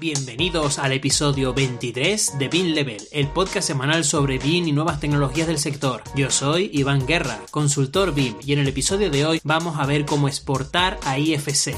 Bienvenidos al episodio 23 de BIM Level, el podcast semanal sobre BIM y nuevas tecnologías del sector. Yo soy Iván Guerra, consultor BIM, y en el episodio de hoy vamos a ver cómo exportar a IFC.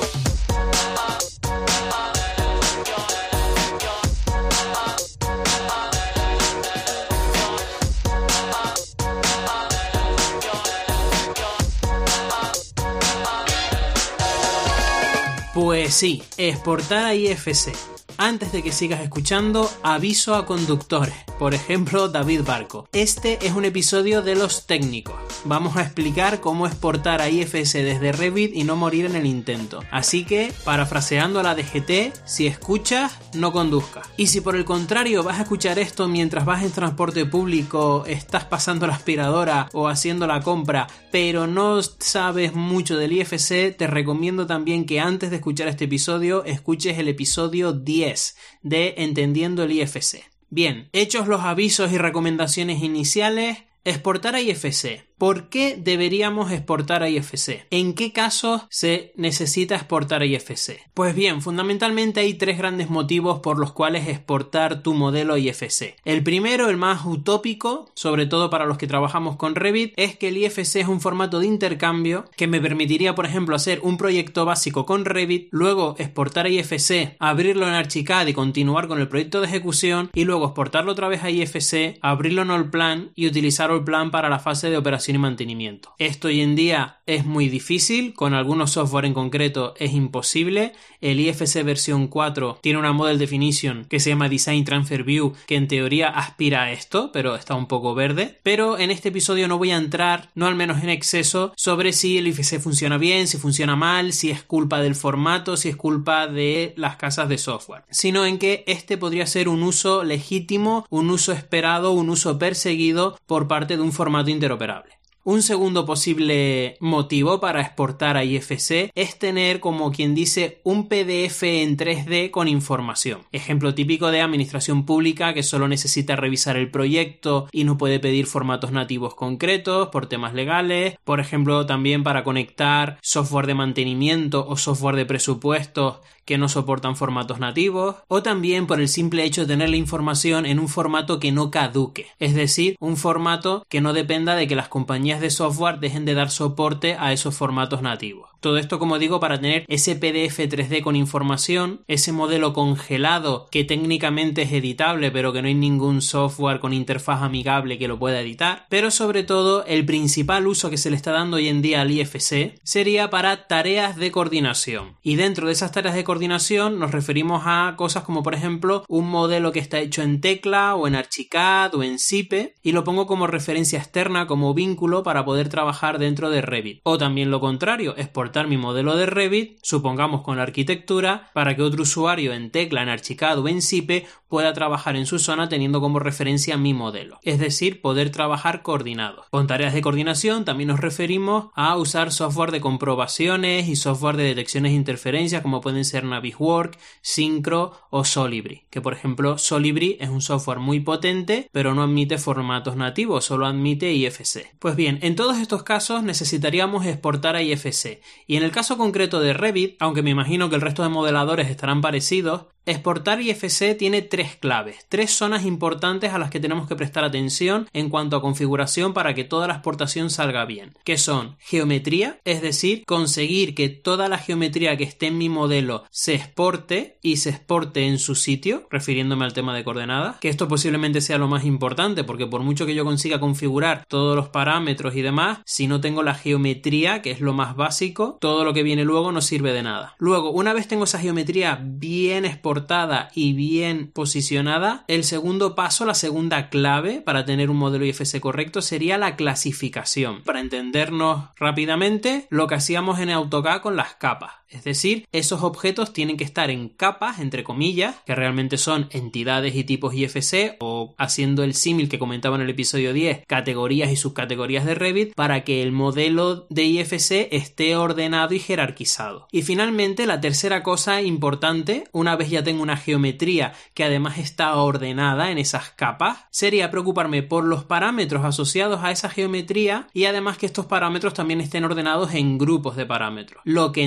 Pues sí, exportar a IFC. Antes de que sigas escuchando, aviso a conductores, por ejemplo David Barco. Este es un episodio de los técnicos. Vamos a explicar cómo exportar a IFC desde Revit y no morir en el intento. Así que, parafraseando a la DGT, si escuchas, no conduzcas. Y si por el contrario vas a escuchar esto mientras vas en transporte público, estás pasando la aspiradora o haciendo la compra, pero no sabes mucho del IFC, te recomiendo también que antes de escuchar este episodio, escuches el episodio 10 de Entendiendo el IFC. Bien, hechos los avisos y recomendaciones iniciales, exportar a IFC. ¿Por qué deberíamos exportar a IFC? ¿En qué casos se necesita exportar a IFC? Pues bien, fundamentalmente hay tres grandes motivos por los cuales exportar tu modelo a IFC. El primero, el más utópico, sobre todo para los que trabajamos con Revit, es que el IFC es un formato de intercambio que me permitiría, por ejemplo, hacer un proyecto básico con Revit, luego exportar a IFC, abrirlo en Archicad y continuar con el proyecto de ejecución, y luego exportarlo otra vez a IFC, abrirlo en Allplan y utilizar Allplan para la fase de operación y mantenimiento. Esto hoy en día es muy difícil, con algunos software en concreto es imposible. El IFC versión 4 tiene una Model Definition que se llama Design Transfer View, que en teoría aspira a esto, pero está un poco verde. Pero en este episodio no voy a entrar, no al menos en exceso, sobre si el IFC funciona bien, si funciona mal, si es culpa del formato, si es culpa de las casas de software, sino en que este podría ser un uso legítimo, un uso esperado, un uso perseguido por parte de un formato interoperable. Un segundo posible motivo para exportar a IFC es tener, como quien dice, un PDF en 3D con información. Ejemplo típico de administración pública que solo necesita revisar el proyecto y no puede pedir formatos nativos concretos por temas legales. Por ejemplo, también para conectar software de mantenimiento o software de presupuestos que no soportan formatos nativos, o también por el simple hecho de tener la información en un formato que no caduque, es decir, un formato que no dependa de que las compañías de software dejen de dar soporte a esos formatos nativos. Todo esto, como digo, para tener ese PDF 3D con información, ese modelo congelado que técnicamente es editable, pero que no hay ningún software con interfaz amigable que lo pueda editar. Pero sobre todo, el principal uso que se le está dando hoy en día al IFC sería para tareas de coordinación. Y dentro de esas tareas de coordinación nos referimos a cosas como, por ejemplo, un modelo que está hecho en Tecla o en Archicad o en Sipe, y lo pongo como referencia externa, como vínculo para poder trabajar dentro de Revit. O también lo contrario, exportar mi modelo de Revit, supongamos con la arquitectura, para que otro usuario en Tecla, en Archicad o en Sipe pueda trabajar en su zona teniendo como referencia mi modelo. Es decir, poder trabajar coordinados. Con tareas de coordinación también nos referimos a usar software de comprobaciones y software de detecciones de interferencias como pueden ser Navisworks, Syncro o Solibri. Que por ejemplo Solibri es un software muy potente pero no admite formatos nativos, solo admite IFC. Pues bien, en todos estos casos necesitaríamos exportar a IFC. Y en el caso concreto de Revit, aunque me imagino que el resto de modeladores estarán parecidos, exportar IFC tiene tres claves, tres zonas importantes a las que tenemos que prestar atención en cuanto a configuración para que toda la exportación salga bien, que son geometría, es decir, conseguir que toda la geometría que esté en mi modelo se exporte y se exporte en su sitio, refiriéndome al tema de coordenadas, que esto posiblemente sea lo más importante, porque por mucho que yo consiga configurar todos los parámetros y demás, si no tengo la geometría, que es lo más básico, todo lo que viene luego no sirve de nada. Luego, una vez tengo esa geometría bien exportada y bien posicionada, el segundo paso, la segunda clave para tener un modelo IFC correcto sería la clasificación. Para entendernos rápidamente, lo que hacíamos en AutoCAD con las capas. Es decir, esos objetos tienen que estar en capas, entre comillas, que realmente son entidades y tipos IFC, o haciendo el símil que comentaba en el episodio 10, categorías y subcategorías de Revit, para que el modelo de IFC esté ordenado y jerarquizado. Y finalmente, la tercera cosa importante, una vez ya tengo una geometría que además está ordenada en esas capas, sería preocuparme por los parámetros asociados a esa geometría y además que estos parámetros también estén ordenados en grupos de parámetros, lo que en terminología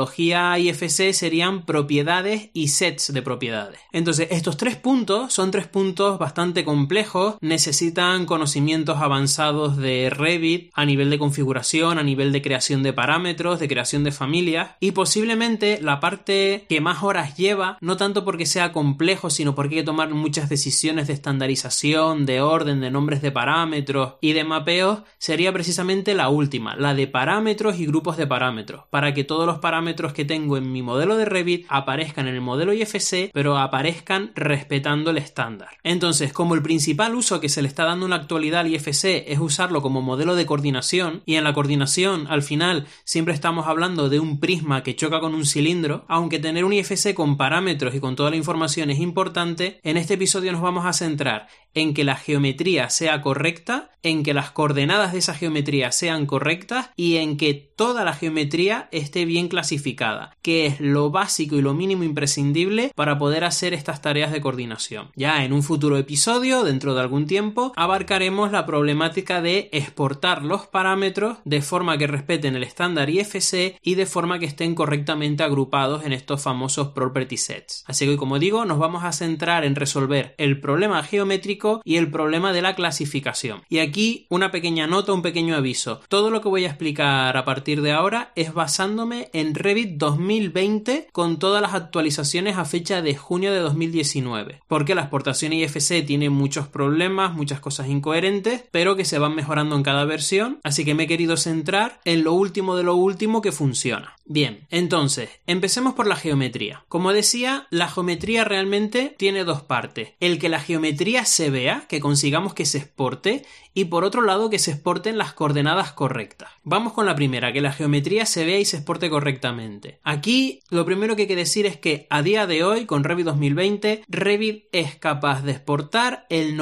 terminología IFC serían propiedades y sets de propiedades. Entonces, estos 3 puntos son 3 puntos bastante complejos, necesitan conocimientos avanzados de Revit a nivel de configuración, a nivel de creación de parámetros, de creación de familias, y posiblemente la parte que más horas lleva, no tanto porque sea complejo, sino porque hay que tomar muchas decisiones de estandarización, de orden, de nombres de parámetros y de mapeos, sería precisamente la última, la de parámetros y grupos de parámetros, para que todos los parámetros que tengo en mi modelo de Revit aparezcan en el modelo IFC, pero aparezcan respetando el estándar. Entonces, como el principal uso que se le está dando en la actualidad al IFC es usarlo como modelo de coordinación, y en la coordinación al final siempre estamos hablando de un prisma que choca con un cilindro, aunque tener un IFC con parámetros y con toda la información es importante, en este episodio nos vamos a centrar en que la geometría sea correcta, en que las coordenadas de esa geometría sean correctas y en que toda la geometría esté bien clasificada, que es lo básico y lo mínimo imprescindible para poder hacer estas tareas de coordinación. Ya en un futuro episodio, dentro de algún tiempo, abarcaremos la problemática de exportar los parámetros de forma que respeten el estándar IFC y de forma que estén correctamente agrupados en estos famosos property sets. Así que, como digo, nos vamos a centrar en resolver el problema geométrico y el problema de la clasificación. Y aquí una pequeña nota, un pequeño aviso. Todo lo que voy a explicar a partir de ahora es basándome en Revit 2020 con todas las actualizaciones a fecha de junio de 2019. Porque la exportación IFC tiene muchos problemas, muchas cosas incoherentes, pero que se van mejorando en cada versión. Así que me he querido centrar en lo último de lo último que funciona. Bien, entonces, empecemos por la geometría. Como decía, la geometría realmente tiene 2 partes. El que la geometría se vea, que consigamos que se exporte, y por otro lado que se exporten las coordenadas correctas. Vamos con la primera, que la geometría se vea y se exporte correctamente. Aquí lo primero que hay que decir es que a día de hoy, con Revit 2020, Revit es capaz de exportar el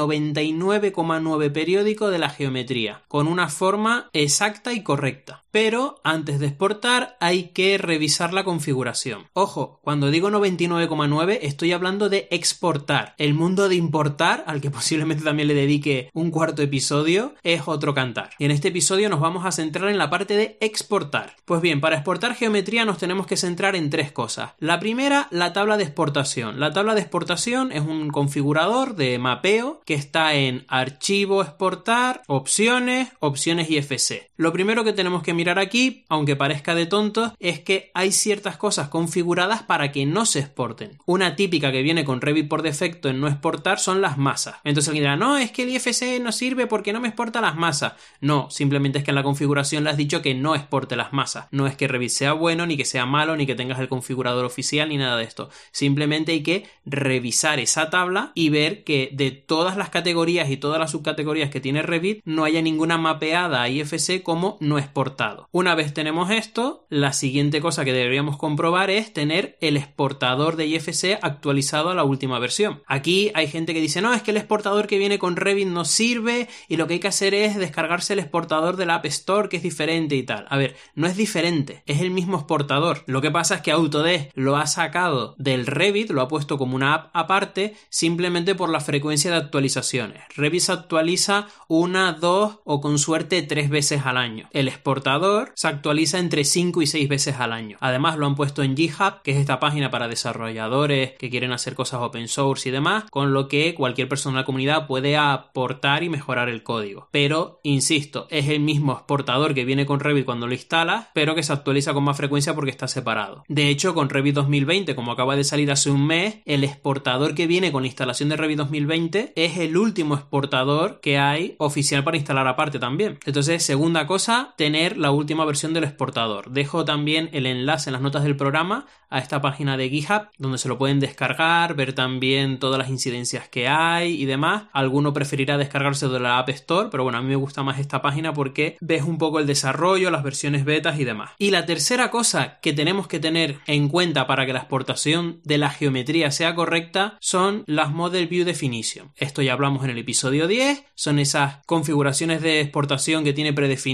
99,9 periódico de la geometría, con una forma exacta y correcta. Pero antes de exportar hay que revisar la configuración. Ojo, cuando digo 99,9 estoy hablando de exportar. El mundo de importar, al que posiblemente también le dedique un cuarto episodio, es otro cantar. Y en este episodio nos vamos a centrar en la parte de exportar. Pues bien, para exportar geometría nos tenemos que centrar en 3 cosas. La primera, la tabla de exportación. La tabla de exportación es un configurador de mapeo que está en Archivo, Exportar, Opciones, Opciones IFC. Lo primero que tenemos que mirar aquí, aunque parezca de tontos, es que hay ciertas cosas configuradas para que no se exporten. Una típica que viene con Revit por defecto en no exportar son las masas. Entonces alguien dirá, no, es que el IFC no sirve porque no me exporta las masas. No, simplemente es que en la configuración le has dicho que no exporte las masas. No es que Revit sea bueno, ni que sea malo, ni que tengas el configurador oficial, ni nada de esto. Simplemente hay que revisar esa tabla y ver que de todas las categorías y todas las subcategorías que tiene Revit, no haya ninguna mapeada a IFC como no exportado. Una vez tenemos esto, la siguiente cosa que deberíamos comprobar es tener el exportador de IFC actualizado a la última versión. Aquí hay gente que dice, no, es que el exportador que viene con Revit no sirve y lo que hay que hacer es descargarse el exportador de la App Store, que es diferente y tal. A ver, no es diferente, es el mismo exportador. Lo que pasa es que Autodesk lo ha sacado del Revit, lo ha puesto como una app aparte, simplemente por la frecuencia de actualizaciones. Revit se actualiza 1, 2 o con suerte 3 veces al año. El exportador se actualiza entre 5 y 6 veces al año. Además lo han puesto en GitHub, que es esta página para desarrolladores que quieren hacer cosas open source y demás, con lo que cualquier persona de la comunidad puede aportar y mejorar el código. Pero, insisto, es el mismo exportador que viene con Revit cuando lo instalas, pero que se actualiza con más frecuencia porque está separado. De hecho, con Revit 2020, como acaba de salir hace un mes, el exportador que viene con la instalación de Revit 2020 es el último exportador que hay oficial para instalar aparte también. Entonces, segunda cosa, tener la última versión del exportador. Dejo también el enlace en las notas del programa a esta página de GitHub donde se lo pueden descargar, ver también todas las incidencias que hay y demás. Alguno preferirá descargarse de la App Store, pero bueno, a mí me gusta más esta página porque ves un poco el desarrollo, las versiones betas y demás. Y la tercera cosa que tenemos que tener en cuenta para que la exportación de la geometría sea correcta son las Model View Definition. Esto ya hablamos en el episodio 10, son esas configuraciones de exportación que tiene predefinidas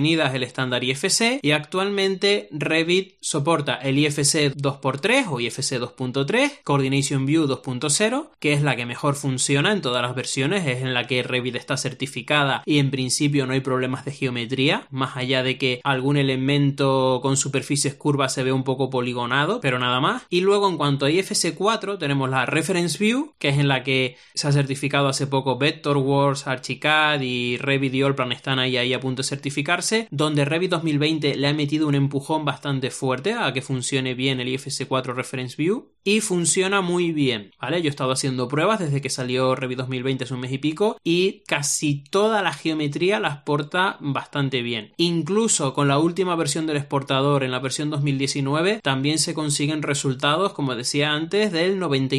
definidas el estándar IFC y actualmente Revit soporta el IFC 2x3 o IFC 2.3, Coordination View 2.0, que es la que mejor funciona en todas las versiones, es en la que Revit está certificada y en principio no hay problemas de geometría, más allá de que algún elemento con superficies curvas se ve un poco poligonado, pero nada más. Y luego en cuanto a IFC 4 tenemos la Reference View, que es en la que se ha certificado hace poco Vectorworks, Archicad y Revit y Allplan están ahí a punto de certificarse, donde Revit 2020 le ha metido un empujón bastante fuerte a que funcione bien el IFC 4 Reference View y funciona muy bien, ¿vale? Yo he estado haciendo pruebas desde que salió Revit 2020 hace un mes y pico y casi toda la geometría la exporta bastante bien. Incluso con la última versión del exportador en la versión 2019 también se consiguen resultados, como decía antes, del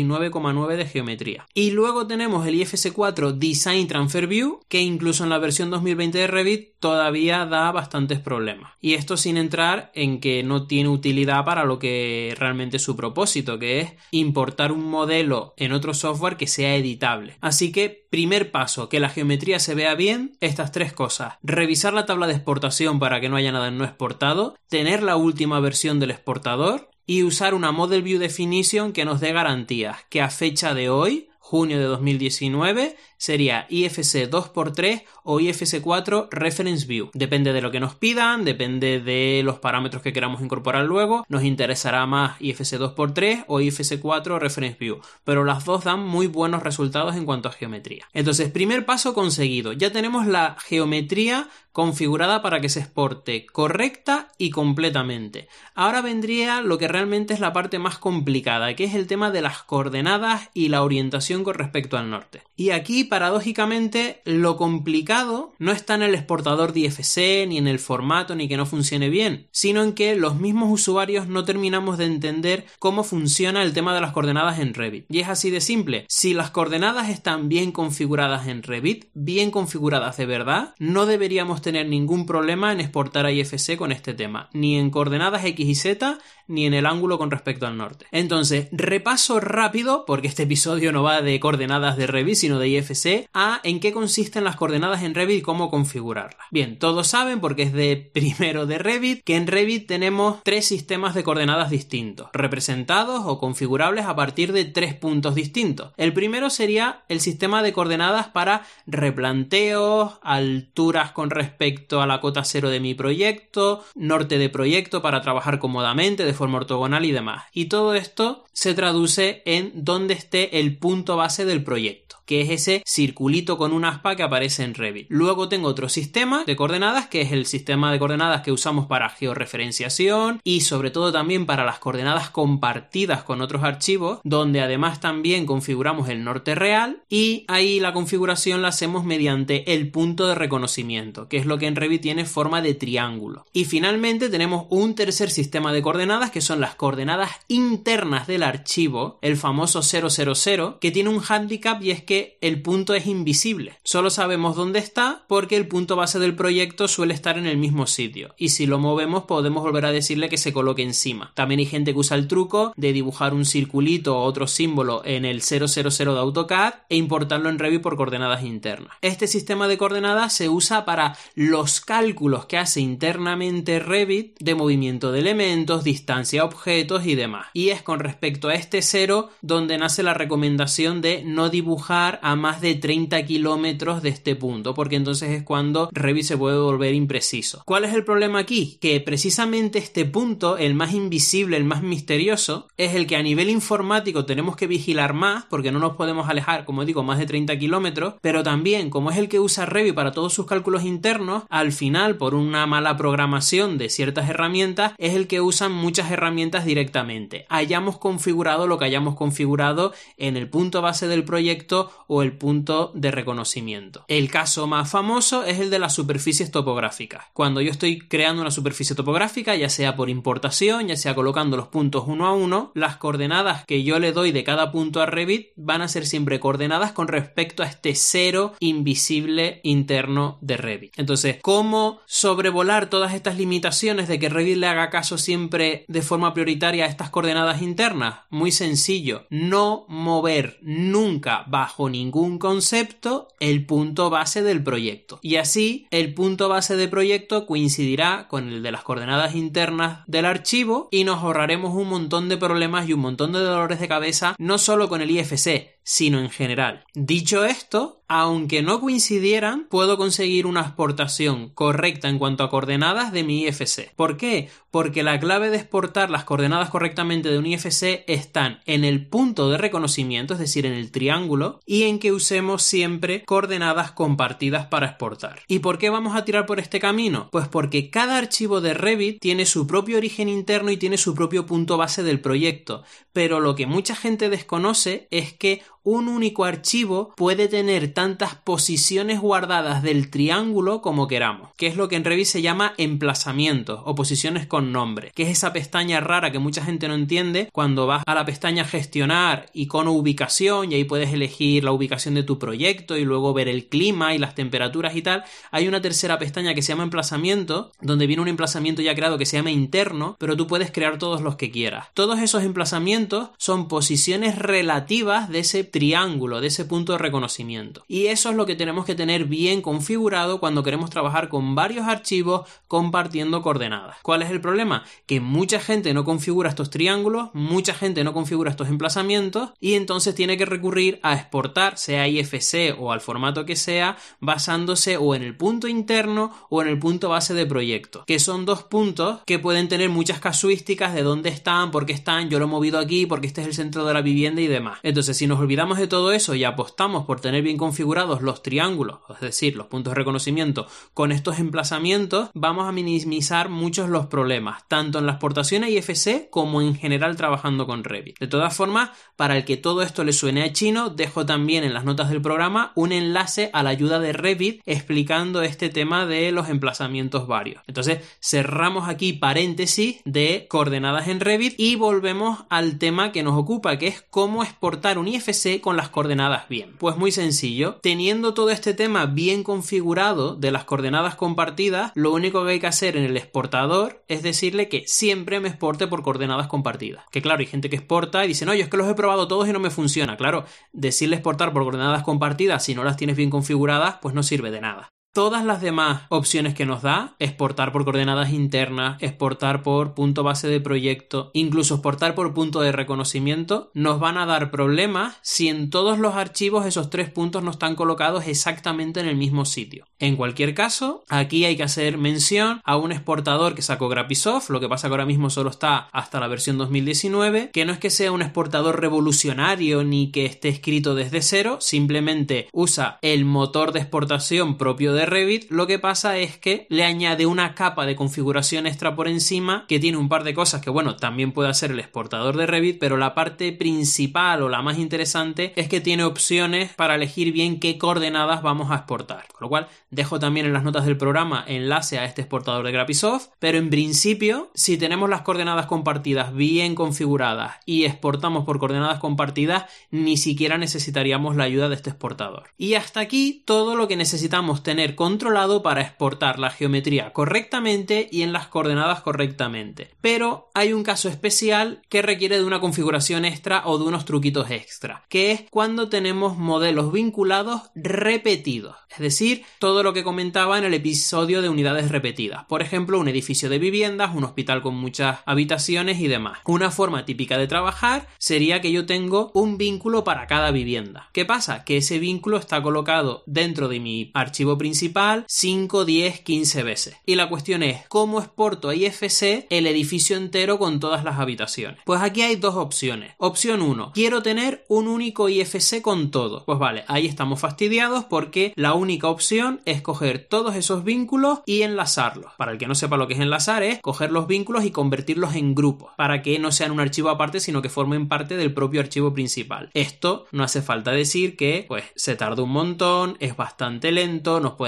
99,9 de geometría. Y luego tenemos el IFC 4 Design Transfer View, que incluso en la versión 2020 de Revit todavía da bastantes problemas. Y esto sin entrar en que no tiene utilidad para lo que realmente es su propósito, que es importar un modelo en otro software que sea editable. Así que, primer paso, que la geometría se vea bien, estas tres cosas. Revisar la tabla de exportación para que no haya nada no exportado, tener la última versión del exportador y usar una Model View Definition que nos dé garantías, que a fecha de hoy, junio de 2019, sería IFC 2x3 o IFC 4 Reference View. Depende de lo que nos pidan, depende de los parámetros que queramos incorporar luego. Nos interesará más IFC 2x3 o IFC 4 Reference View, pero las dos dan muy buenos resultados en cuanto a geometría. Entonces, primer paso conseguido. Ya tenemos la geometría configurada para que se exporte correcta y completamente. Ahora vendría lo que realmente es la parte más complicada, que es el tema de las coordenadas y la orientación con respecto al norte. Y aquí, paradójicamente, lo complicado no está en el exportador de IFC, ni en el formato, ni que no funcione bien, sino en que los mismos usuarios no terminamos de entender cómo funciona el tema de las coordenadas en Revit. Y es así de simple. Si las coordenadas están bien configuradas en Revit, bien configuradas de verdad, no deberíamos tener ningún problema en exportar a IFC con este tema, ni en coordenadas X y Z, ni en el ángulo con respecto al norte. Entonces, repaso rápido, porque este episodio no va de coordenadas de Revit, sino de IFC, a en qué consisten las coordenadas en Revit y cómo configurarlas. Bien, todos saben, porque es de primero de Revit, que en Revit tenemos tres sistemas de coordenadas distintos, representados o configurables a partir de 3 puntos distintos. El primero sería el sistema de coordenadas para replanteos, alturas con respecto a la cota cero de mi proyecto, norte de proyecto para trabajar cómodamente de forma ortogonal y demás. Y todo esto se traduce en dónde esté el punto base del proyecto, que es ese circulito con un aspa que aparece en Revit. Luego tengo otro sistema de coordenadas, que es el sistema de coordenadas que usamos para georreferenciación y sobre todo también para las coordenadas compartidas con otros archivos, donde además también configuramos el norte real y ahí la configuración la hacemos mediante el punto de reconocimiento, que es lo que en Revit tiene forma de triángulo. Y finalmente tenemos un tercer sistema de coordenadas, que son las coordenadas internas del archivo, el famoso 000, que tiene un hándicap y es que el punto es invisible. Solo sabemos dónde está porque el punto base del proyecto suele estar en el mismo sitio. Y si lo movemos podemos volver a decirle que se coloque encima. También hay gente que usa el truco de dibujar un circulito o otro símbolo en el 000 de AutoCAD e importarlo en Revit por coordenadas internas. Este sistema de coordenadas se usa para los cálculos que hace internamente Revit de movimiento de elementos, distancia a objetos y demás. Y es con respecto a este 0 donde nace la recomendación de no dibujar a más de 30 kilómetros de este punto, porque entonces es cuando Revit se puede volver impreciso. ¿Cuál es el problema aquí? Que precisamente este punto, el más invisible, el más misterioso, es el que a nivel informático tenemos que vigilar más, porque no nos podemos alejar, como digo, más de 30 kilómetros, pero también, como es el que usa Revit para todos sus cálculos internos, al final, por una mala programación de ciertas herramientas, es el que usan muchas herramientas directamente. Hayamos configurado lo que hayamos configurado en el punto base del proyecto o el punto de reconocimiento. El caso más famoso es el de las superficies topográficas. Cuando yo estoy creando una superficie topográfica, ya sea por importación, ya sea colocando los puntos uno a uno, las coordenadas que yo le doy de cada punto a Revit van a ser siempre coordenadas con respecto a este 0 invisible interno de Revit. Entonces, Entonces, ¿cómo sobrevolar todas estas limitaciones de que Revit le haga caso siempre de forma prioritaria a estas coordenadas internas? Muy sencillo, no mover nunca bajo ningún concepto el punto base del proyecto. Y así, el punto base de proyecto coincidirá con el de las coordenadas internas del archivo y nos ahorraremos un montón de problemas y un montón de dolores de cabeza, no solo con el IFC, sino en general. Dicho esto, aunque no coincidieran, puedo conseguir una exportación correcta en cuanto a coordenadas de mi IFC. ¿Por qué? Porque la clave de exportar las coordenadas correctamente de un IFC están en el punto de reconocimiento, es decir, en el triángulo, y en que usemos siempre coordenadas compartidas para exportar. ¿Y por qué vamos a tirar por este camino? Pues porque cada archivo de Revit tiene su propio origen interno y tiene su propio punto base del proyecto, pero lo que mucha gente desconoce es que un único archivo puede tener tantas posiciones guardadas del triángulo como queramos, que es lo que en Revit se llama emplazamientos o posiciones con nombre, que es esa pestaña rara que mucha gente no entiende cuando vas a la pestaña gestionar icono ubicación y ahí puedes elegir la ubicación de tu proyecto y luego ver el clima y las temperaturas y tal. Hay una tercera pestaña que se llama emplazamiento, donde viene un emplazamiento ya creado que se llama interno, pero tú puedes crear todos los que quieras. Todos esos emplazamientos son posiciones relativas de ese triángulo, de ese punto de reconocimiento. Y eso es lo que tenemos que tener bien configurado cuando queremos trabajar con varios archivos compartiendo coordenadas. ¿Cuál es el problema? Que mucha gente no configura estos triángulos, mucha gente no configura estos emplazamientos y entonces tiene que recurrir a exportar, sea IFC o al formato que sea, basándose o en el punto interno o en el punto base de proyecto, que son dos puntos que pueden tener muchas casuísticas de dónde están, por qué están, yo lo he movido aquí porque este es el centro de la vivienda y demás. Entonces, si nos olvidamos de todo eso y apostamos por tener bien configurados los triángulos, es decir, los puntos de reconocimiento con estos emplazamientos, vamos a minimizar muchos los problemas, tanto en la exportación a IFC como en general trabajando con Revit. De todas formas, para el que todo esto le suene a chino, dejo también en las notas del programa un enlace a la ayuda de Revit explicando este tema de los emplazamientos varios. Entonces, cerramos aquí paréntesis de coordenadas en Revit y volvemos al tema que nos ocupa, que es cómo exportar un IFC con las coordenadas bien. Pues muy sencillo, teniendo todo este tema bien configurado de las coordenadas compartidas, lo único que hay que hacer en el exportador es decirle que siempre me exporte por coordenadas compartidas. Que claro, hay gente que exporta y dice, no, yo es que los he probado todos y no me funciona. Claro, decirle exportar por coordenadas compartidas si no las tienes bien configuradas, pues no sirve de nada. Todas las demás opciones que nos da, exportar por coordenadas internas, exportar por punto base de proyecto, incluso exportar por punto de reconocimiento, nos van a dar problemas si en todos los archivos esos tres puntos no están colocados exactamente en el mismo sitio. En cualquier caso, aquí hay que hacer mención a un exportador que sacó Graphisoft, lo que pasa que ahora mismo solo está hasta la versión 2019, que no es que sea un exportador revolucionario ni que esté escrito desde cero, simplemente usa el motor de exportación propio de Revit. Lo que pasa es que le añade una capa de configuración extra por encima que tiene un par de cosas que, bueno, también puede hacer el exportador de Revit, pero la parte principal o la más interesante es que tiene opciones para elegir bien qué coordenadas vamos a exportar. Con lo cual, dejo también en las notas del programa enlace a este exportador de Graphisoft, pero en principio, si tenemos las coordenadas compartidas bien configuradas y exportamos por coordenadas compartidas, ni siquiera necesitaríamos la ayuda de este exportador. Y hasta aquí todo lo que necesitamos tener controlado para exportar la geometría correctamente y en las coordenadas correctamente. Pero hay un caso especial que requiere de una configuración extra o de unos truquitos extra, que es cuando tenemos modelos vinculados repetidos, es decir, todo lo que comentaba en el episodio de unidades repetidas. Por ejemplo, un edificio de viviendas, un hospital con muchas habitaciones y demás. Una forma típica de trabajar sería que yo tengo un vínculo para cada vivienda. ¿Qué pasa? Que ese vínculo está colocado dentro de mi archivo principal 5, 10, 15 veces. Y la cuestión es, ¿cómo exporto a IFC el edificio entero con todas las habitaciones? Pues aquí hay dos opciones. Opción 1, quiero tener un único IFC con todo. Pues vale, ahí estamos fastidiados porque la única opción es coger todos esos vínculos y enlazarlos. Para el que no sepa lo que es enlazar, es coger los vínculos y convertirlos en grupos, para que no sean un archivo aparte, sino que formen parte del propio archivo principal. Esto no hace falta decir que pues se tarda un montón, es bastante lento, nos puede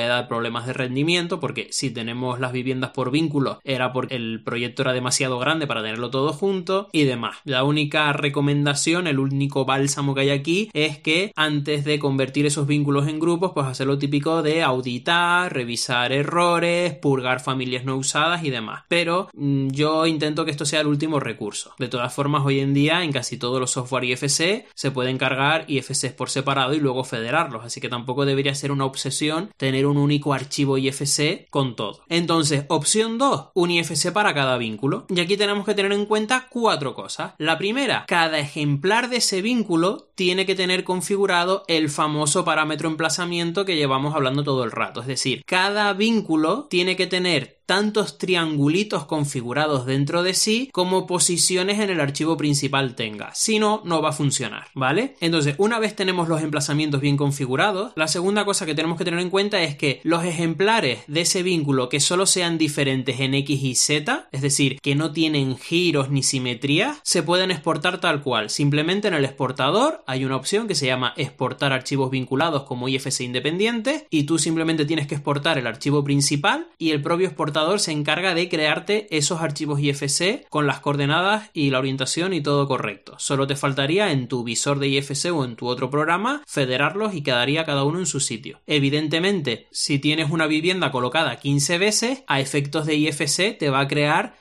puede dar problemas de rendimiento, porque si tenemos las viviendas por vínculos era porque el proyecto era demasiado grande para tenerlo todo junto y demás. La única recomendación, el único bálsamo que hay aquí es que antes de convertir esos vínculos en grupos, pues hacer lo típico de auditar, revisar errores, purgar familias no usadas y demás. Pero yo intento que esto sea el último recurso. De todas formas, hoy en día en casi todos los software IFC se pueden cargar IFCs por separado y luego federarlos, así que tampoco debería ser una obsesión tener un único archivo IFC con todo. Entonces, opción 2, un IFC para cada vínculo. Y aquí tenemos que tener en cuenta 4 cosas. La primera, cada ejemplar de ese vínculo tiene que tener configurado el famoso parámetro emplazamiento que llevamos hablando todo el rato. Es decir, cada vínculo tiene que tener tantos triangulitos configurados dentro de sí como posiciones en el archivo principal tenga. Si no, no va a funcionar, ¿vale? Entonces, una vez tenemos los emplazamientos bien configurados, la segunda cosa que tenemos que tener en cuenta es que los ejemplares de ese vínculo que solo sean diferentes en X y Z, es decir, que no tienen giros ni simetrías, se pueden exportar tal cual. Simplemente en el exportador hay una opción que se llama exportar archivos vinculados como IFC independientes y tú simplemente tienes que exportar el archivo principal y el propio exportador se encarga de crearte esos archivos IFC con las coordenadas y la orientación y todo correcto. Solo te faltaría en tu visor de IFC o en tu otro programa federarlos y quedaría cada uno en su sitio. Evidentemente, si tienes una vivienda colocada 15 veces, a efectos de IFC te va a crear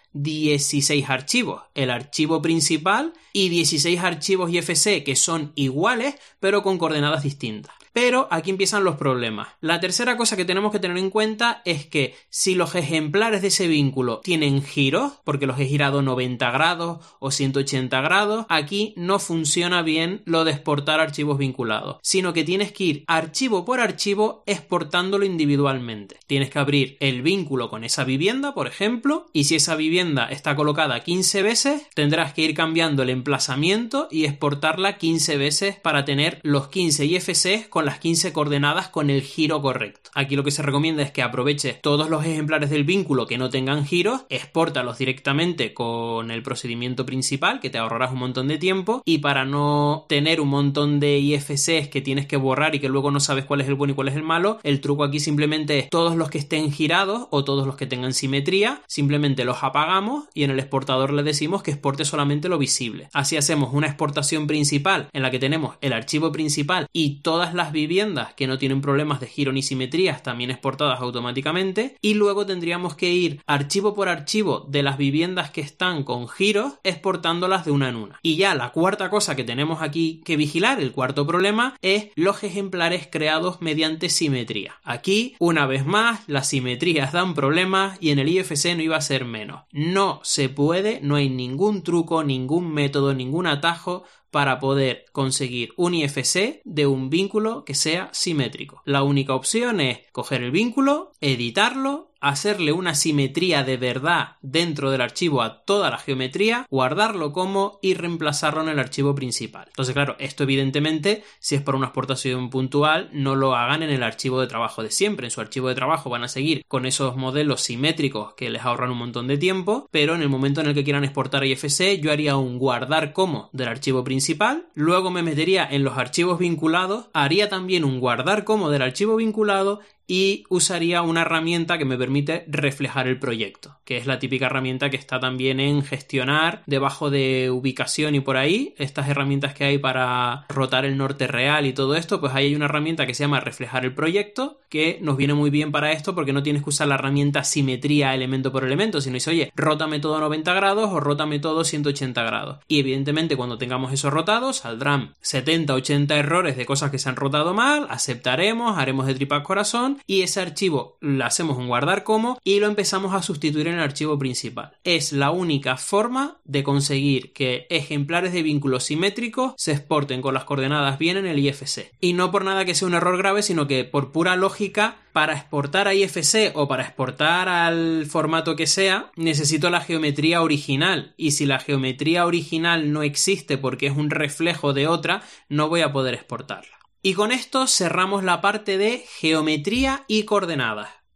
16 archivos, el archivo principal y 16 archivos IFC que son iguales pero con coordenadas distintas. Pero aquí empiezan los problemas. La tercera cosa que tenemos que tener en cuenta es que si los ejemplares de ese vínculo tienen giros, porque los he girado 90 grados o 180 grados, aquí no funciona bien lo de exportar archivos vinculados, sino que tienes que ir archivo por archivo exportándolo individualmente. Tienes que abrir el vínculo con esa vivienda, por ejemplo, y si esa vivienda está colocada 15 veces, tendrás que ir cambiando el emplazamiento y exportarla 15 veces para tener los 15 IFCs con las 15 coordenadas con el giro correcto. Aquí lo que se recomienda es que aproveches todos los ejemplares del vínculo que no tengan giros, expórtalos directamente con el procedimiento principal, que te ahorrarás un montón de tiempo, y para no tener un montón de IFCs que tienes que borrar y que luego no sabes cuál es el bueno y cuál es el malo, el truco aquí simplemente es todos los que estén girados o todos los que tengan simetría, simplemente los apagamos y en el exportador le decimos que exporte solamente lo visible. Así hacemos una exportación principal en la que tenemos el archivo principal y todas las viviendas que no tienen problemas de giro ni simetrías también exportadas automáticamente, y luego tendríamos que ir archivo por archivo de las viviendas que están con giros exportándolas de una en una. Y ya la cuarta cosa que tenemos aquí que vigilar, el cuarto problema, es los ejemplares creados mediante simetría. Aquí, una vez más, las simetrías dan problemas y en el IFC no iba a ser menos. No se puede, no hay ningún truco, ningún método, ningún atajo para poder conseguir un IFC de un vínculo que sea simétrico. La única opción es coger el vínculo, editarlo, hacerle una simetría de verdad dentro del archivo a toda la geometría, guardarlo como y reemplazarlo en el archivo principal. Entonces, claro, esto evidentemente, si es para una exportación puntual, no lo hagan en el archivo de trabajo de siempre. En su archivo de trabajo van a seguir con esos modelos simétricos que les ahorran un montón de tiempo, pero en el momento en el que quieran exportar a IFC, yo haría un guardar como del archivo principal, luego me metería en los archivos vinculados, haría también un guardar como del archivo vinculado y usaría una herramienta que me permite reflejar el proyecto, que es la típica herramienta que está también en gestionar debajo de ubicación y por ahí, estas herramientas que hay para rotar el norte real y todo esto, pues ahí hay una herramienta que se llama reflejar el proyecto, que nos viene muy bien para esto porque no tienes que usar la herramienta simetría elemento por elemento, sino dice, oye, rótame todo 90 grados o rótame todo 180 grados. Y evidentemente cuando tengamos eso rotado saldrán 70-80 errores de cosas que se han rotado mal, aceptaremos, haremos de tripas corazón y ese archivo lo hacemos un guardar como y lo empezamos a sustituir en el archivo principal. Es la única forma de conseguir que ejemplares de vínculos simétricos se exporten con las coordenadas bien en el IFC. Y no por nada que sea un error grave, sino que por pura lógica, para exportar a IFC o para exportar al formato que sea, necesito la geometría original. Y si la geometría original no existe porque es un reflejo de otra, no voy a poder exportarla. Y con esto cerramos la parte de geometría y coordenadas.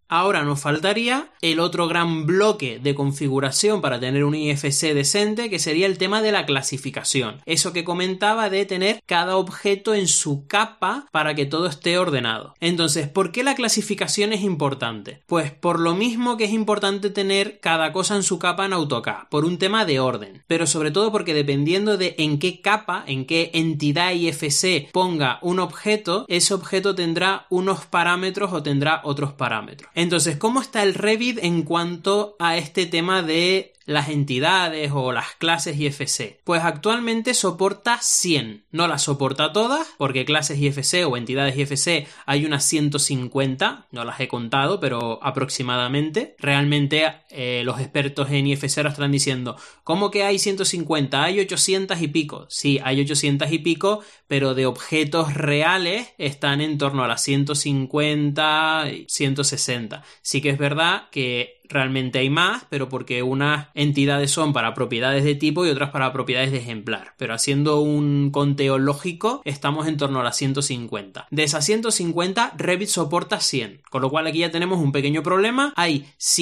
Ahora nos faltaría el otro gran bloque de configuración para tener un IFC decente, que sería el tema de la clasificación. Eso que comentaba de tener cada objeto en su capa para que todo esté ordenado. Entonces, ¿por qué la clasificación es importante? Pues por lo mismo que es importante tener cada cosa en su capa en AutoCAD, por un tema de orden, pero sobre todo porque dependiendo de en qué capa, en qué entidad IFC ponga un objeto, ese objeto tendrá unos parámetros o tendrá otros parámetros. Entonces, ¿cómo está el Revit en cuanto a este tema de las entidades o las clases IFC? Pues actualmente soporta 100. No las soporta todas, porque clases IFC o entidades IFC hay unas 150, no las he contado, pero aproximadamente. Realmente los expertos en IFC ahora están diciendo, ¿cómo que hay 150? Hay 800 y pico. Sí, hay 800 y pico, pero de objetos reales están en torno a las 150, 160. Sí que es verdad que realmente hay más, pero porque unas entidades son para propiedades de tipo y otras para propiedades de ejemplar. Pero haciendo un conteo lógico, estamos en torno a las 150. De esas 150, Revit soporta 100. Con lo cual aquí ya tenemos un pequeño problema. Hay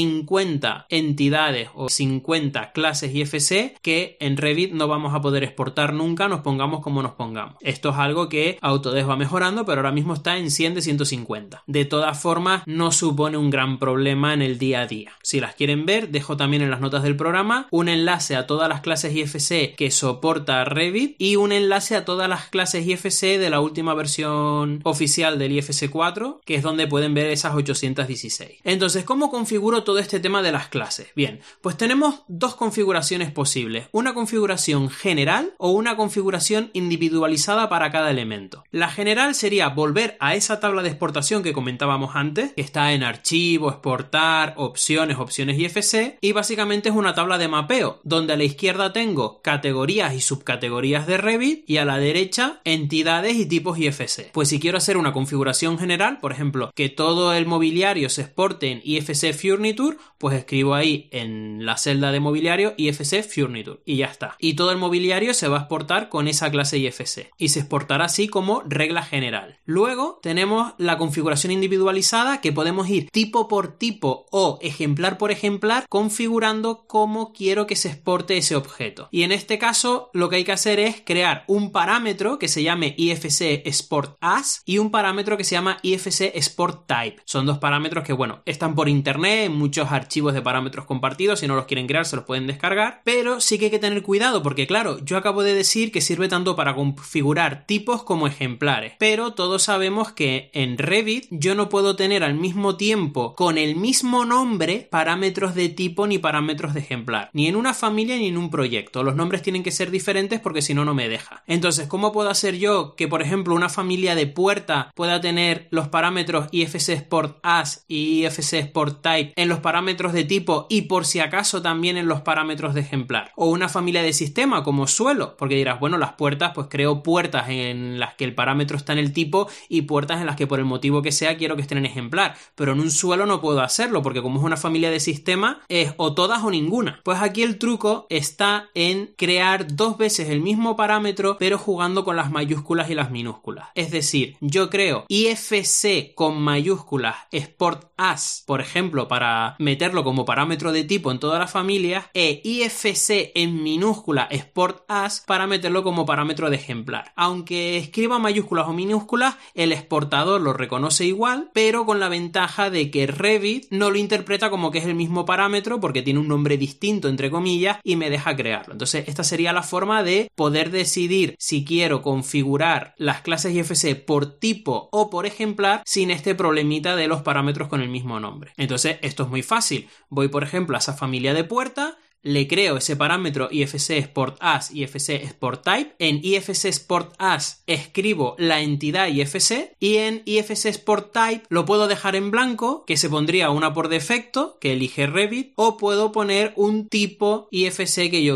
50 entidades o 50 clases IFC que en Revit no vamos a poder exportar nunca, nos pongamos como nos pongamos. Esto es algo que Autodesk va mejorando, pero ahora mismo está en 100 de 150. De todas formas, no supone un gran problema en el día a día. Si las quieren ver, dejo también en las notas del programa un enlace a todas las clases IFC que soporta Revit y un enlace a todas las clases IFC de la última versión oficial del IFC 4, que es donde pueden ver esas 816. Entonces, ¿cómo configuro todo este tema de las clases? Bien, pues tenemos dos configuraciones posibles. Una configuración general o una configuración individualizada para cada elemento. La general sería volver a esa tabla de exportación que comentábamos antes, que está en archivo, exportar, opciones IFC, y básicamente es una tabla de mapeo donde a la izquierda tengo categorías y subcategorías de Revit y a la derecha entidades y tipos IFC. Pues si quiero hacer una configuración general, por ejemplo, que todo el mobiliario se exporte en IFC Furniture, pues escribo ahí en la celda de mobiliario IFC Furniture y ya está. Y todo el mobiliario se va a exportar con esa clase IFC y se exportará así como regla general. Luego tenemos la configuración individualizada, que podemos ir tipo por tipo o ejemplar por ejemplar, configurando cómo quiero que se exporte ese objeto. Y en este caso, lo que hay que hacer es crear un parámetro que se llame IFC Export As y un parámetro que se llama IFC Export Type. Son dos parámetros que, bueno, están por internet en muchos archivos de parámetros compartidos. Si no los quieren crear, se los pueden descargar. Pero sí que hay que tener cuidado porque, claro, yo acabo de decir que sirve tanto para configurar tipos como ejemplares. Pero todos sabemos que en Revit yo no puedo tener al mismo tiempo con el mismo nombre parámetros de tipo ni parámetros de ejemplar, ni en una familia ni en un proyecto. Los nombres tienen que ser diferentes porque si no, no me deja. Entonces, ¿cómo puedo hacer yo que, por ejemplo, una familia de puerta pueda tener los parámetros IFC Export As y IFC Export Type en los parámetros de tipo y por si acaso también en los parámetros de ejemplar? O una familia de sistema como suelo, porque dirás, bueno, las puertas, pues creo puertas en las que el parámetro está en el tipo y puertas en las que por el motivo que sea quiero que estén en ejemplar, pero en un suelo no puedo hacerlo porque como es una familia de sistema es o todas o ninguna. Pues aquí el truco está en crear dos veces el mismo parámetro pero jugando con las mayúsculas y las minúsculas. Es decir, yo creo IFC con mayúsculas Export As, por ejemplo, para meterlo como parámetro de tipo en todas las familias, e IFC en minúscula Export As para meterlo como parámetro de ejemplar. Aunque escriba mayúsculas o minúsculas, el exportador lo reconoce igual, pero con la ventaja de que Revit no lo interpreta como que es el mismo parámetro porque tiene un nombre distinto entre comillas y me deja crearlo. Entonces esta sería la forma de poder decidir si quiero configurar las clases IFC por tipo o por ejemplar sin este problemita de los parámetros con el mismo nombre. Entonces esto es muy fácil. Voy por ejemplo a esa familia de puerta, le creo ese parámetro IFC Export As y IFC Export Type. En IFC Export As escribo la entidad IFC y en IFC Export Type lo puedo dejar en blanco, que se pondría una por defecto, que elige Revit, o puedo poner un tipo IFC que yo quiera.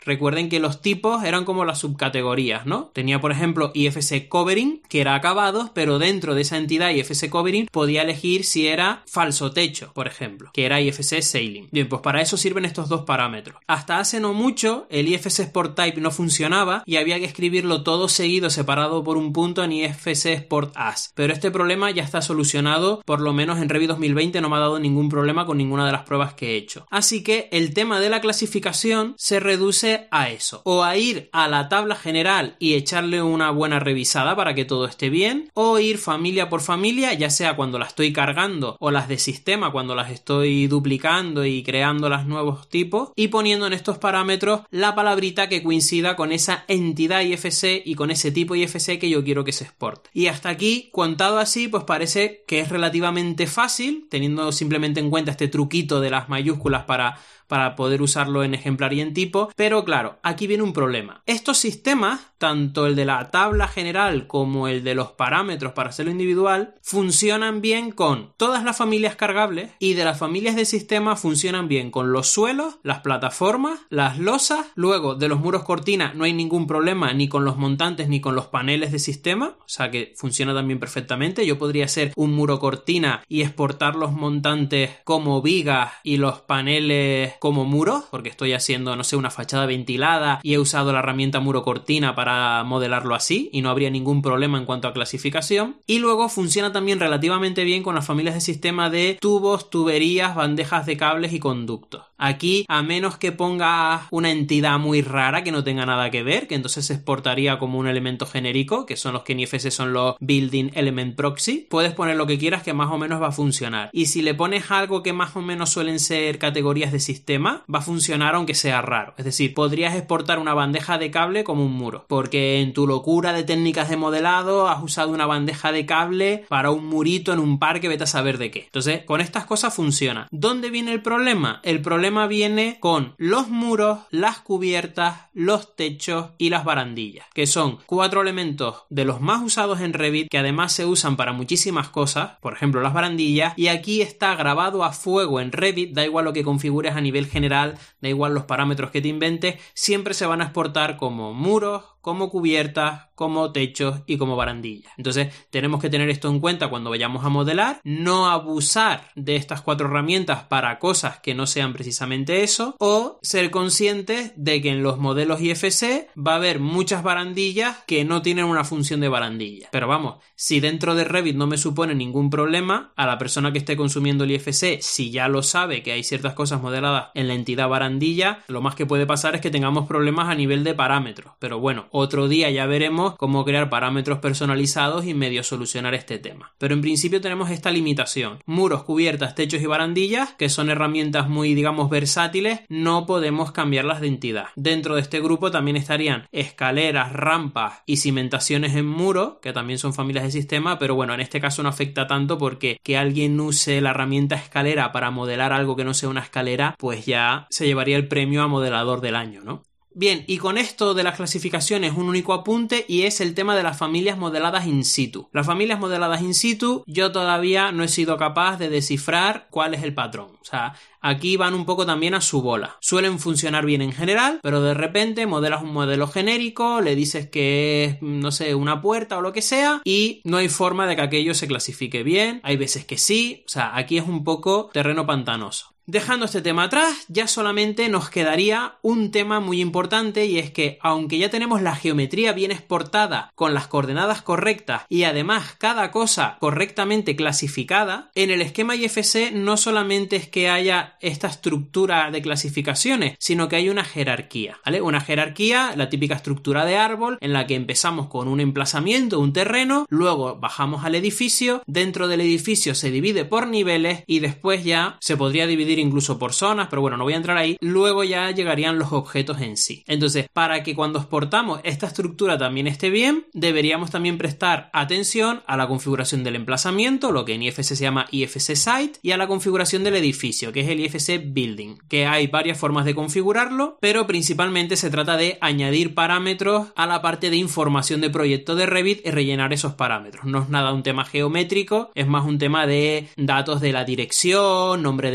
Recuerden que los tipos eran como las subcategorías, ¿no? Tenía, por ejemplo, IFC Covering, que era acabados, pero dentro de esa entidad IFC Covering podía elegir si era falso techo, por ejemplo, que era IFC Ceiling. Bien, pues para eso sirven estos dos parámetros. Hasta hace no mucho, el IFC Sport Type no funcionaba y había que escribirlo todo seguido, separado por un punto en IFC Sport As. Pero este problema ya está solucionado, por lo menos en Revit 2020 no me ha dado ningún problema con ninguna de las pruebas que he hecho. Así que el tema de la clasificación se reduce a eso, o a ir a la tabla general y echarle una buena revisada para que todo esté bien, o ir familia por familia, ya sea cuando la estoy cargando o las de sistema cuando las estoy duplicando y creando los nuevos tipos, y poniendo en estos parámetros la palabrita que coincida con esa entidad IFC y con ese tipo IFC que yo quiero que se exporte. Y hasta aquí, contado así, pues parece que es relativamente fácil, teniendo simplemente en cuenta este truquito de las mayúsculas para poder usarlo en ejemplar y en tipo, pero claro, aquí viene un problema. Estos sistemas, tanto el de la tabla general como el de los parámetros para hacerlo individual, funcionan bien con todas las familias cargables, y de las familias de sistema funcionan bien con los suelos, las plataformas, las losas. Luego, de los muros cortina no hay ningún problema ni con los montantes ni con los paneles de sistema, o sea que funciona también perfectamente. Yo podría hacer un muro cortina y exportar los montantes como vigas y los paneles como muros, porque estoy haciendo, no sé, una fachada ventilada y he usado la herramienta muro cortina para modelarlo así, y no habría ningún problema en cuanto a clasificación. Y luego funciona también relativamente bien con las familias de sistema de tubos, tuberías, bandejas de cables y conductos. Aquí, a menos que ponga una entidad muy rara que no tenga nada que ver, que entonces se exportaría como un elemento genérico, que son los que en IFC son los Building Element Proxy, puedes poner lo que quieras que más o menos va a funcionar. Y si le pones algo que más o menos suelen ser categorías de sistema, va a funcionar aunque sea raro. Es decir, podrías exportar una bandeja de cable como un muro, porque en tu locura de técnicas de modelado has usado una bandeja de cable para un murito en un parque, vete a saber de qué. Entonces, con estas cosas funciona. ¿Dónde viene el problema? El problema viene con los muros, las cubiertas, los techos y las barandillas, que son 4 elementos de los más usados en Revit, que además se usan para muchísimas cosas, por ejemplo las barandillas, y aquí está grabado a fuego en Revit, da igual lo que configures a nivel general, da igual los parámetros que te inventes, siempre se van a exportar como muros, como cubiertas, como techos y como barandillas. Entonces tenemos que tener esto en cuenta cuando vayamos a modelar, no abusar de estas 4 herramientas para cosas que no sean precisamente eso, o ser conscientes de que en los modelos IFC va a haber muchas barandillas que no tienen una función de barandilla. Pero vamos, si dentro de Revit no me supone ningún problema, a la persona que esté consumiendo el IFC, si ya lo sabe que hay ciertas cosas modeladas en la entidad barandilla, lo más que puede pasar es que tengamos problemas a nivel de parámetros. Pero bueno, otro día ya veremos cómo crear parámetros personalizados y medio solucionar este tema. Pero en principio tenemos esta limitación. Muros, cubiertas, techos y barandillas, que son herramientas muy, digamos, versátiles, no podemos cambiarlas de entidad. Dentro de este grupo también estarían escaleras, rampas y cimentaciones en muro, que también son familias de sistema, pero bueno, en este caso no afecta tanto porque que alguien use la herramienta escalera para modelar algo que no sea una escalera, pues ya se llevaría el premio a modelador del año, ¿no? Bien, y con esto de las clasificaciones un único apunte, y es el tema de las familias modeladas in situ. Las familias modeladas in situ yo todavía no he sido capaz de descifrar cuál es el patrón. O sea, aquí van un poco también a su bola. Suelen funcionar bien en general, pero de repente modelas un modelo genérico, le dices que es, no sé, una puerta o lo que sea, y no hay forma de que aquello se clasifique bien. Hay veces que sí. O sea, aquí es un poco terreno pantanoso. Dejando este tema atrás, ya solamente nos quedaría un tema muy importante, y es que aunque ya tenemos la geometría bien exportada con las coordenadas correctas y además cada cosa correctamente clasificada, en el esquema IFC no solamente es que haya esta estructura de clasificaciones, sino que hay una jerarquía, ¿vale? Una jerarquía, la típica estructura de árbol, en la que empezamos con un emplazamiento, un terreno, luego bajamos al edificio, dentro del edificio se divide por niveles y después ya se podría dividir incluso por zonas, pero bueno, no voy a entrar ahí. Luego ya llegarían los objetos en sí. Entonces, para que cuando exportamos esta estructura también esté bien, deberíamos también prestar atención a la configuración del emplazamiento, lo que en IFC se llama IFC Site, y a la configuración del edificio, que es el IFC Building, que hay varias formas de configurarlo, pero principalmente se trata de añadir parámetros a la parte de información de proyecto de Revit y rellenar esos parámetros. No es nada un tema geométrico, es más un tema de datos de la dirección, nombre del edificio,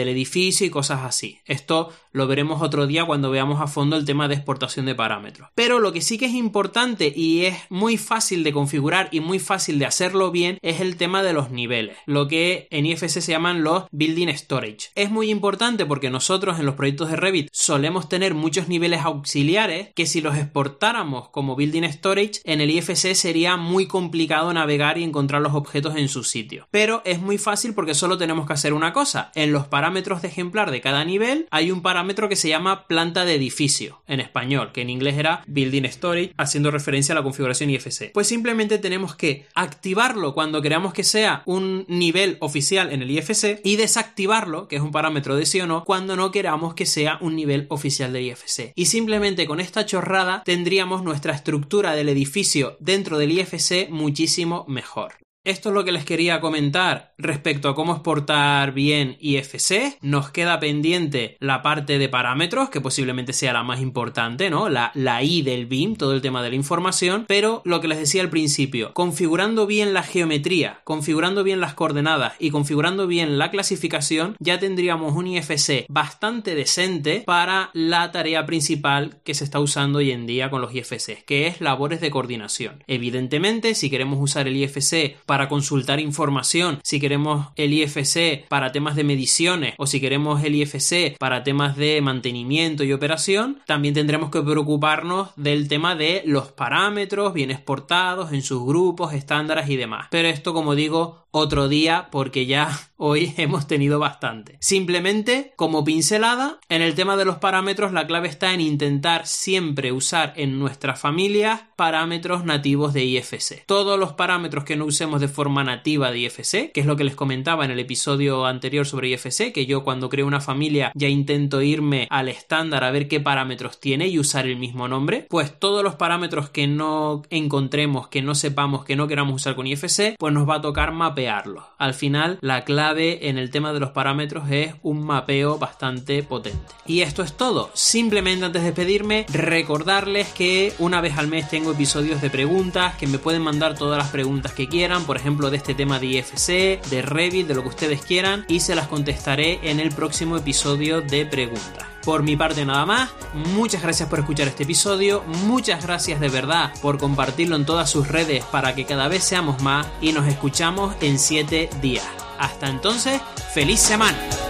edificio y cosas así. Esto lo veremos otro día cuando veamos a fondo el tema de exportación de parámetros. Pero lo que sí que es importante y es muy fácil de configurar y muy fácil de hacerlo bien es el tema de los niveles, lo que en IFC se llaman los building storage. Es muy importante porque nosotros en los proyectos de Revit solemos tener muchos niveles auxiliares que si los exportáramos como building storage en el IFC sería muy complicado navegar y encontrar los objetos en su sitio. Pero es muy fácil porque solo tenemos que hacer una cosa. En los parámetros de ejemplar de cada nivel hay un parámetro que se llama planta de edificio en español, que en inglés era building storage, haciendo referencia a la configuración IFC. Pues simplemente tenemos que activarlo cuando queramos que sea un nivel oficial en el IFC y desactivarlo, que es un parámetro de sí o no, cuando no queramos que sea un nivel oficial del IFC. Y simplemente con esta chorrada tendríamos nuestra estructura del edificio dentro del IFC muchísimo mejor. Esto es lo que les quería comentar respecto a cómo exportar bien IFC. Nos queda pendiente la parte de parámetros, que posiblemente sea la más importante, ¿no? La I del BIM, todo el tema de la información. Pero lo que les decía al principio, configurando bien la geometría, configurando bien las coordenadas y configurando bien la clasificación, ya tendríamos un IFC bastante decente para la tarea principal que se está usando hoy en día con los IFCs, que es labores de coordinación. Evidentemente, si queremos usar el IFC para consultar información, si queremos el IFC para temas de mediciones o si queremos el IFC para temas de mantenimiento y operación, también tendremos que preocuparnos del tema de los parámetros bien exportados en sus grupos, estándares y demás. Pero esto, como digo, otro día porque ya hoy hemos tenido bastante. Simplemente, como pincelada, en el tema de los parámetros la clave está en intentar siempre usar en nuestras familias parámetros nativos de IFC. Todos los parámetros que no usemos de forma nativa de IFC, que es lo que les comentaba en el episodio anterior sobre IFC, que yo cuando creo una familia ya intento irme al estándar a ver qué parámetros tiene y usar el mismo nombre, pues todos los parámetros que no encontremos, que no sepamos, que no queramos usar con IFC, pues nos va a tocar mapearlos. Al final, la clave en el tema de los parámetros es un mapeo bastante potente. Y esto es todo. Simplemente antes de despedirme, recordarles que una vez al mes tengo episodios de preguntas, que me pueden mandar todas las preguntas que quieran, por ejemplo de este tema de IFC, de Revit, de lo que ustedes quieran, y se las contestaré en el próximo episodio de preguntas. Por mi parte nada más, muchas gracias por escuchar este episodio, muchas gracias de verdad por compartirlo en todas sus redes para que cada vez seamos más y nos escuchamos en 7 días. Hasta entonces, ¡feliz semana!